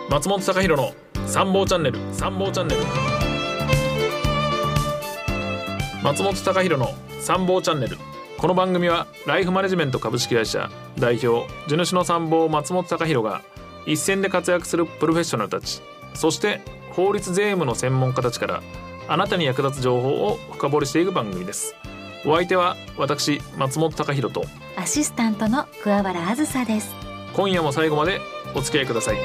松本隆弘の参謀チャンネル。松本隆弘の参謀チャンネル。この番組はライフマネジメント株式会社代表地主の参謀松本隆弘が一線で活躍するプロフェッショナルたち、そして法律税務の専門家たちからあなたに役立つ情報を深掘りしていく番組です。お相手は私松本隆弘とアシスタントの桑原あずさです。 今夜も最後までお付き合いください。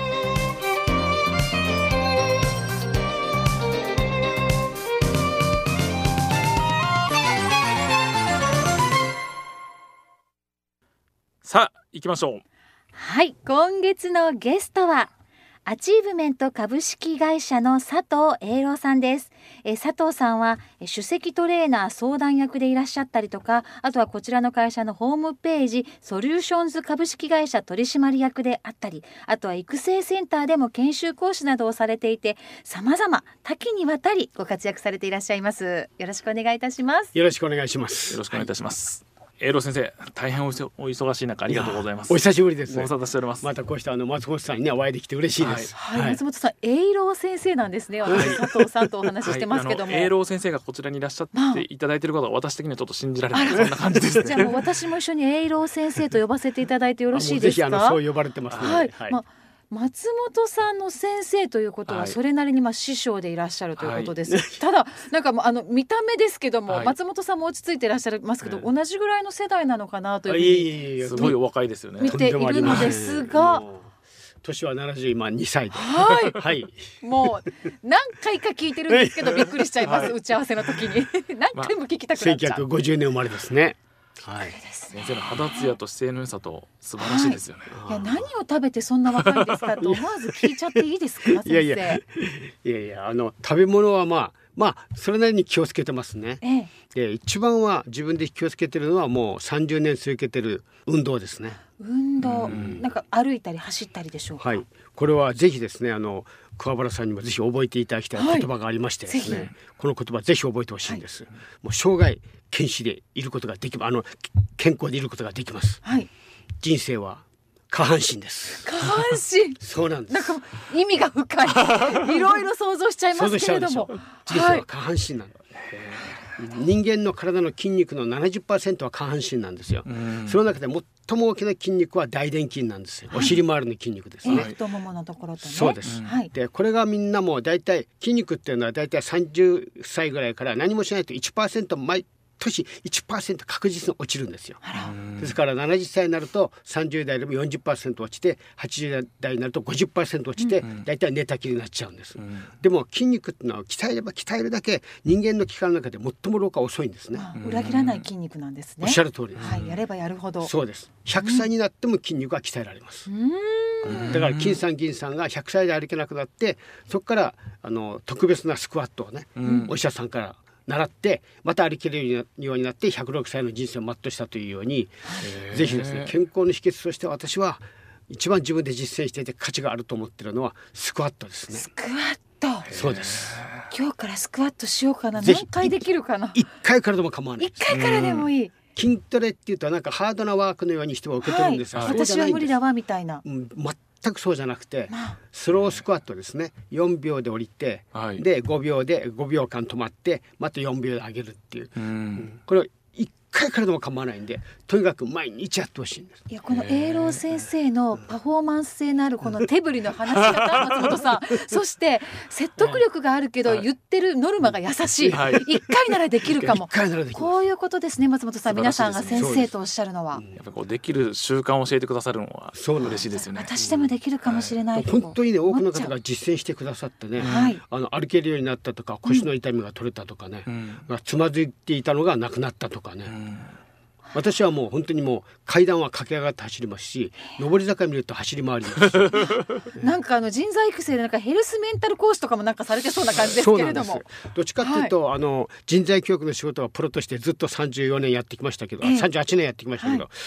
さあ行きましょう。 はい、今月のゲストはアチーブメント株式会社の佐藤栄郎さんです。佐藤さんは首席トレーナー相談役でいらっしゃったりとか、あとはこちらの会社のホームページソリューションズ株式会社取締役であったり、あとは育成センターでも研修講師などをされていて、様々多岐にわたりご活躍されていらっしゃいます。よろしくお願いいたします。 よろしくお願いします。 よろしくお願いいたします。栄郎先生、大変お忙しい中ありがとうございます。 お久しぶりです。 ご無沙汰しております。 またこうした松本さんに、ね、お会いできて嬉しいです。 はい、松本さん栄郎先生なんですね。私佐藤さんとお話ししてますけども、 栄郎先生がこちらにいらっしゃっていただいていることは私的にはちょっと信じられない、そんな感じですね。 じゃあもう私も一緒に栄郎先生と呼ばせていただいてよろしいですか。 ぜひそう呼ばれてますね。 はい、松本さんの先生ということはそれなりに師匠でいらっしゃるということです、ただなんか見た目ですけども、松本さんも落ち着いていらっしゃいますけど、同じぐらいの世代なのかなというふうにすごいお若いですよね。 見ているのですが、 年は72歳で、 はい、もう何回か聞いてるんですけどびっくりしちゃいます、打ち合わせの時に何回も聞きたくなっちゃう。 1950年生まれですね。 はい、先生の肌ツヤと姿勢の良さと素晴らしいですよね。 いや、何を食べてそんな若いんですかと思わず聞いちゃっていいですか、先生。 いや食べ物はまあそれなりに気をつけてますね。一番は自分で気をつけてるのはもう30年続けてる運動ですね。 運動、なんか歩いたり走ったりでしょうか。 はい、これはぜひですね、桑原さんにもぜひ覚えていただきたい言葉がありましてですね、この言葉ぜひ覚えてほしいんです。もう生涯健康でいることができます。健康でいることができます。人生は下半身です。 下半身そうなんです。 なんか意味が深いいろいろ想像しちゃいますけれども、 人生は下半身なんだ。人間の体の筋肉の 70% は下半身なんですよ。その中で最も大きな筋肉は大臀筋なんですよ。お尻周りの筋肉ですね。 太もものところとね。 そうです。でこれがみんなもうだいたい筋肉っていうのはだいたい30歳ぐらいから何もしないと 1% 毎年 1% 確実に落ちるんですよ。ですから70歳になると30代でも 40% 落ちて、80代になると 50% 落ちて、だいたい寝たきりになっちゃうんです。でも筋肉っていうのは鍛えれば鍛えるだけ人間の器官の中で最も老化遅いんですね。 裏切らない筋肉なんですね。 おっしゃる通りです。 やればやるほど。 そうです。100歳になっても筋肉は鍛えられます。だから金さん銀さんが100歳で歩けなくなって、そこから特別なスクワットをね、お医者さんから習ってまた歩けるようになって106歳の人生を全うしたというように、ぜひですね、健康の秘訣として私は一番自分で実践していて価値があると思っているのはスクワットですね。 スクワット。 そうです。 今日からスクワットしようかな。何回できるかな。 1回からでも構わない。 1回からでもいい。 筋トレっていうとなんかハードなワークのように人は受けてるんですが、 私は無理だわみたいな。 全くそうじゃなくて、スロースクワットですね。4秒で降りて、で5秒間止まってまた4秒で上げるっていう、これを1回からでも構わないんで、とにかく毎日やってほしいんです。 いや、この栄郎先生のパフォーマンス性のあるこの手振りの話し方、松本さんそして説得力があるけど言ってるノルマが優しい、1回ならできるかも。こういうことですね、松本さん。皆さんが先生とおっしゃるのは、 やっぱこうできる習慣を教えてくださるのは嬉しいですよね。 私でもできるかもしれないと本当にね、多くの方が実践してくださってね、歩けるようになったとか、腰の痛みが取れたとかね、つまずいていたのがなくなったとかね、私はもう本当にもう階段は駆け上がって走りますし、上り坂見ると走り回りますしなんか人材育成でなんかヘルスメンタル講師とかもなんかされてそうな感じですけれども、 どっちかっていうと、人材教育の仕事はプロとしてずっと34年やってきましたけど、38年やってきましたけど、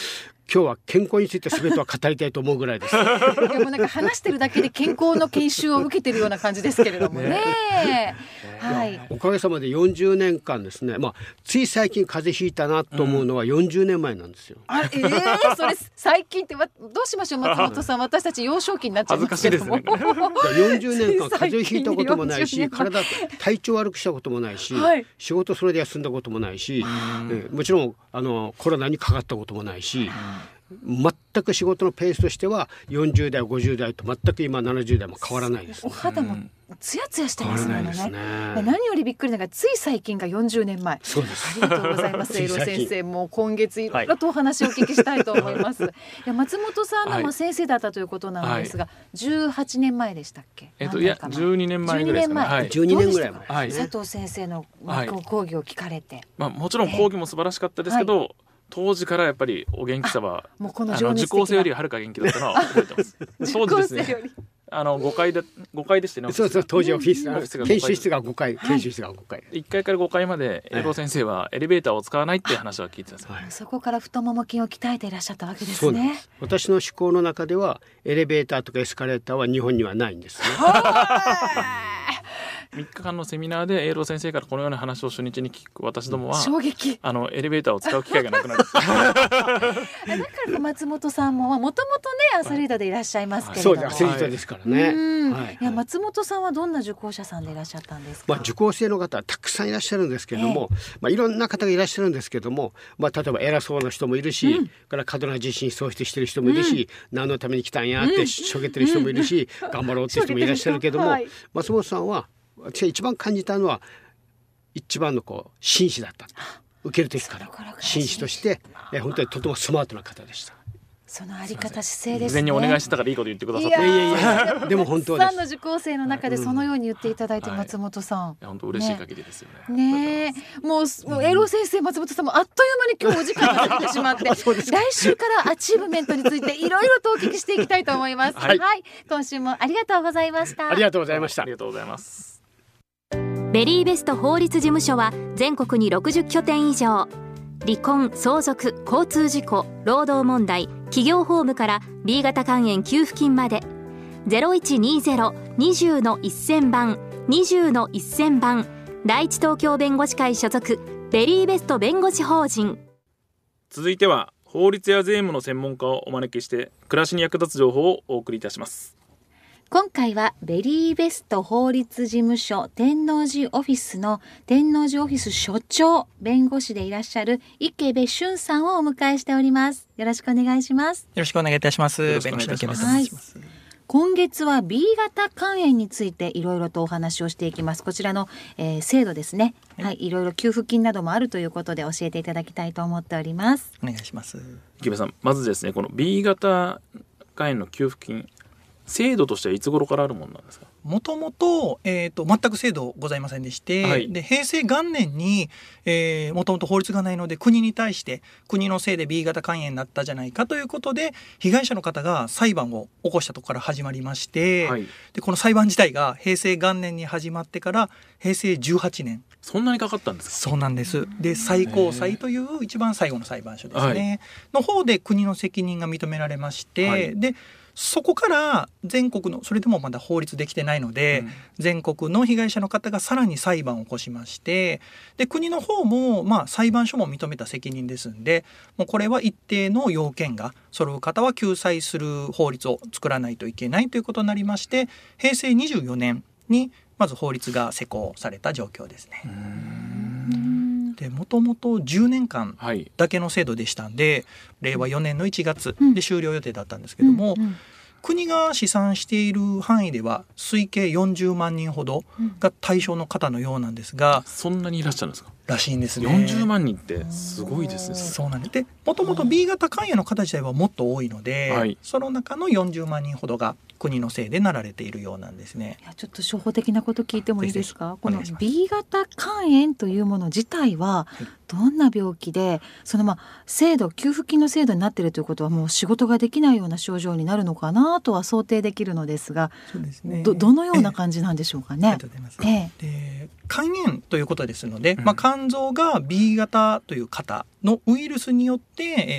今日は健康について全ては語りたいと思うぐらいです。 いやもうなんか話してるだけで健康の研修を受けてるような感じですけれどもね。はい。 おかげさまで40年間ですね、つい最近風邪ひいたなと思うのは40年前なんですよ。 それ最近ってどうしましょう松本さん、私たち幼少期になっちゃいますけども。 恥ずかしいですね。40年間風邪ひいたこともないし、体調悪くしたこともないし、仕事それで休んだこともないし、もちろんコロナにかかったこともないし、全く仕事のペースとしては40代50代と全く今70代も変わらないです、ね。 お肌もツヤツヤしてますもんね。 何よりびっくりなのがつい最近が40年前。 そうです。 ありがとうございます。エロ先生も今月いろいろとお話をお聞きしたいと思います。いや松本さんの先生だったということなんですが、18年前でしたっけ？ いや12年前ぐらいですかね。 12年ぐらい前。 佐藤先生の講義を聞かれて、 もちろん講義も素晴らしかったですけど、当時からやっぱりお元気さはもうこの受講生よりはるか元気だったのは覚えてます。当時ですね。5階でしてね。 そう当時オフィス研修室が5階、研修室が5階。 1階から5階までエロ先生はエレベーターを使わないっていう話は聞いてたんです。 そこから太もも筋を鍛えていらっしゃったわけですね。 私の思考の中ではエレベーターとかエスカレーターは日本にはないんですね。 3日間のセミナーでエイロー先生からこのような話を初日に聞く私どもは衝撃。 エレベーターを使う機会がなくなる。だから松本さんももともとねアスリートでいらっしゃいますけれども、 そうアスリートですからね。 いや松本さんはどんな受講者さんでいらっしゃったんですか？ 受講生の方はたくさんいらっしゃるんですけれども、いろんな方がいらっしゃるんですけども、例えば偉そうな人もいるし、から過度な自信喪失してる人もいるし、何のために来たんやってしょげてる人もいるし、頑張ろうって人もいらっしゃるけども、松本さんは私が一番感じたのは一番の紳士だった。受ける時から紳士として本当にとてもスマートな方でした。 そのあり方姿勢ですね。 事前にお願いしてたからいいこと言ってくださって。 でも本当です。 たくさんの受講生の中でそのように言っていただいて、松本さん、 本当嬉しい限りですよね。 もうエロ先生松本さんもあっという間に今日お時間が過ぎてしまって来週からアチーブメントについていろいろとお聞きしていきたいと思います。今週もありがとうございました。 ありがとうございました。 ありがとうございます。 ベリーベスト法律事務所は全国に60拠点以上。離婚、相続、交通事故、労働問題、企業法務から B 型肝炎給付金まで 0120-20-1000 番20-1000 番第一東京弁護士会所属ベリーベスト弁護士法人。 続いては法律や税務の専門家をお招きして暮らしに役立つ情報をお送りいたします。 今回はベリーベスト法律事務所天王寺オフィスの天王寺オフィス所長弁護士でいらっしゃる池部俊さんをお迎えしております。よろしくお願いします。 よろしくお願いいたします。弁護士の池部と申します。 今月は B 型肝炎についていろいろとお話をしていきます。こちらの、制度ですね、いろいろ給付金などもあるということで教えていただきたいと思っております。 お願いします。 池部さん、まずですね、この B 型肝炎の給付金制度としてはいつ頃からあるものなんですか？ もともと全く制度ございませんでして、で平成元年にもともと法律がないので国に対して国のせいで B 型肝炎になったじゃないかということで被害者の方が裁判を起こしたところから始まりまして、でこの裁判自体が平成元年に始まってから平成18年。 そんなにかかったんですか？ そうなんです。で最高裁という一番最後の裁判所ですね、の方で国の責任が認められまして、でそこから全国のそれでもまだ法律できてないので、全国の被害者の方がさらに裁判を起こしまして、で国の方も裁判所も認めた責任ですんで、もうこれは一定の要件が揃う方は救済する法律を作らないといけないということになりまして、平成24年にまず法律が施行された状況ですね。でもともと10年間だけの制度でしたんで、令和4年の1月で終了予定だったんですけども、国が試算している範囲では推計40万人ほどが対象の方のようなんですが、 そんなにいらっしゃるんですか？ らしいんですね。 40万人ってすごいですね。 そうなんです。でもともと B 型肝炎の方自体はもっと多いので、その中の40万人ほどが国のせいでなられているようなんですね。 いやちょっと初歩的なこと聞いてもいいですか？この B 型肝炎というもの自体はどんな病気で制度給付金の制度になっているということはもう仕事ができないような症状になるのかなとは想定できるのですが、 そうですね、 どのような感じなんでしょうかね。 ありがとうございます。で肝炎ということですので、肝臓が B 型という型のウイルスによって、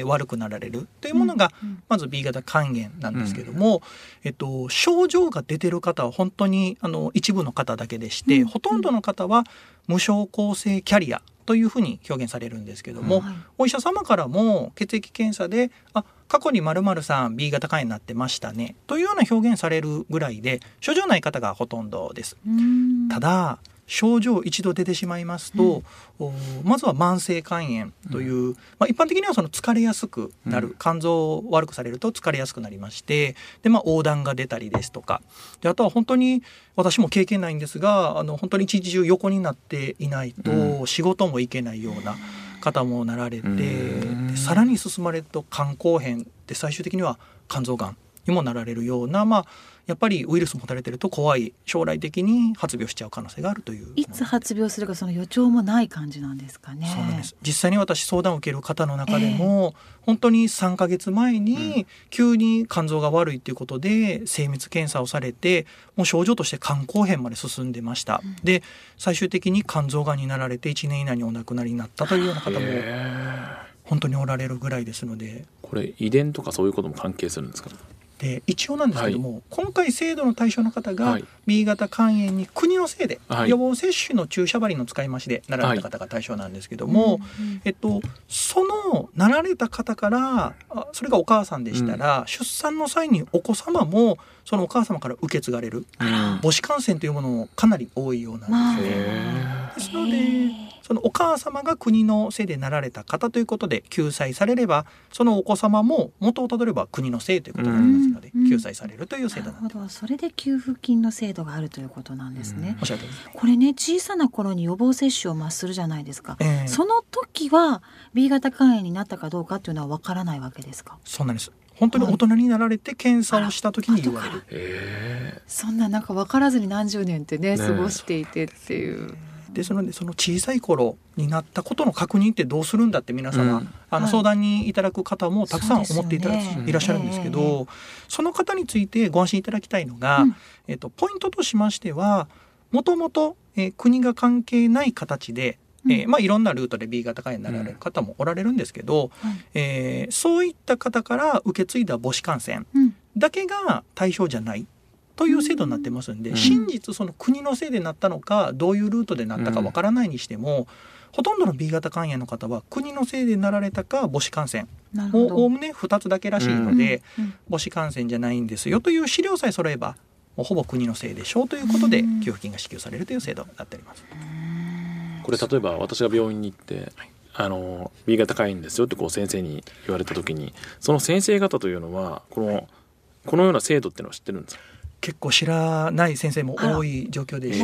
悪くなられるというものが、まず B 型肝炎なんですけども、症状が出てる方は本当に一部の方だけでして、ほとんどの方は無症候性キャリアというふうに表現されるんですけども、お医者様からも血液検査で過去に〇〇さん B 型肝炎になってましたねというような表現されるぐらいで、症状ない方がほとんどです。ただ症状一度出てしまいますと、まずは慢性肝炎という、一般的にはその疲れやすくなる、肝臓を悪くされると疲れやすくなりまして、で、黄疸が出たりですとかで、あとは本当に私も経験ないんですが本当に一日中横になっていないと仕事も行けないような方もなられて、でさらに進まれると肝硬変で最終的には肝臓がんにもなられるような、やっぱりウイルス持たれてると怖い、将来的に発病しちゃう可能性があるという。 いつ発病するかその予兆もない感じなんですかね。 そうなんです。実際に私相談を受ける方の中でも、本当に3ヶ月前に急に肝臓が悪いということで精密検査をされて、もう症状として肝硬変まで進んでました。で最終的に肝臓がんになられて1年以内にお亡くなりになったというような方も本当におられるぐらいですので、 これ遺伝とかそういうことも関係するんですか？ で一応なんですけども、今回制度の対象の方が B 型肝炎に国のせいで予防接種の注射針の使い回しでなられた方が対象なんですけども、そのなられた方からそれがお母さんでしたら、出産の際にお子様もそのお母様から受け継がれる母子感染というものもかなり多いようなんですね。ですのでそのお母様が国のせいでなられた方ということで救済されれば、そのお子様も元をたどれば国のせいということになりますので、救済されるという制度なんです。 なるほど、それで給付金の制度があるということなんですね。 おっしゃるとおりです。 これね、小さな頃に予防接種をするじゃないですか、その時は B 型肝炎になったかどうかっていうのはわからないわけですか？ そうなんです。本当に大人になられて検査をした時に言われる。 そんな分からずに何十年ってね過ごしていてっていう。 ですのでその小さい頃になったことの確認ってどうするんだって皆様、相談にいただく方もたくさん思っていらっしゃるんですけど、その方についてご安心いただきたいのが、ポイントとしましては、もともと国が関係ない形でいろんなルートで B 型肝炎になられる方もおられるんですけど、そういった方から受け継いだ母子感染だけが対象じゃないという制度になってますんで、真実その国のせいでなったのかどういうルートでなったかわからないにしても、ほとんどの B 型肝炎の方は国のせいでなられたか母子感染もおおむね2つだけらしいので、母子感染じゃないんですよという資料さえ揃えばもうほぼ国のせいでしょうということで給付金が支給されるという制度になっております。 これ例えば私が病院に行ってB 型肝炎ですよって先生に言われた時に、その先生方というのはこのような制度っていうのは知ってるんですか？ 結構知らない先生も多い状況でして、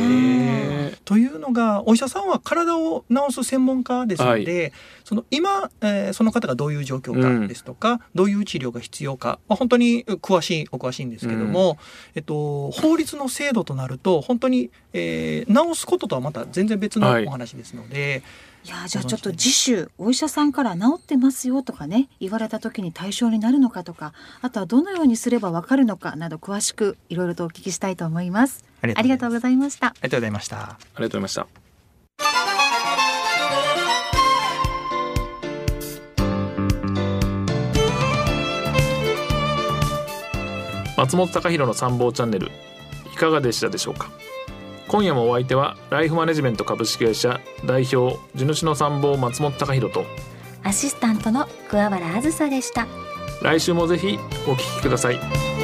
というのがお医者さんは体を治す専門家ですので、今、その方がどういう状況かですとか、どういう治療が必要か、本当にお詳しいんですけども、法律の制度となると本当に、治すこととはまた全然別のお話ですので、 いやじゃあちょっと次週お医者さんから治ってますよとかね言われた時に対象になるのかとか、あとはどのようにすればわかるのかなど詳しくいろいろとお聞きしたいと思います。ありがとうございました。 ありがとうございました。 ありがとうございました。松本隆弘の参謀チャンネルいかがでしたでしょうか？今夜もお相手はライフマネジメント株式会社代表地主の参謀松本隆弘とアシスタントの桑原あずさでした。 来週もぜひお聞きください。